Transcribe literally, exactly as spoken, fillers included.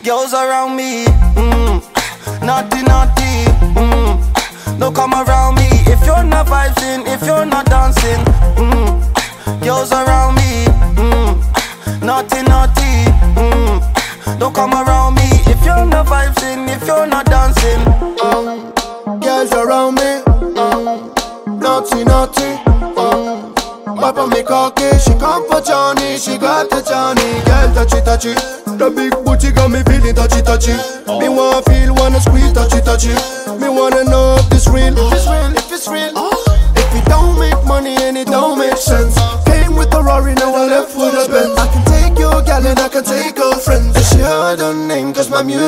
girls around me, mm, naughty, naughty, mm, don't come around me if you're not vibing, if you're not dancing, mm, girls around me, mm, naughty, naughty, mm, don't come around me if you're not vibing, if you're not dancing. um, Girls around me, um, naughty, naughty, um, Papa me cocky, she come for Johnny, she got the Johnny. Girl touchy touchy, the big booty got me feeling touchy touchy. Me wanna feel, wanna squeeze touchy touchy. Me wanna know if this real, if it's real, if it's real. If it don't make money and it don't make sense. Came with a Rari, now I left with a Benz. I can take your gal and I can take her friends. And she heard her name cause my music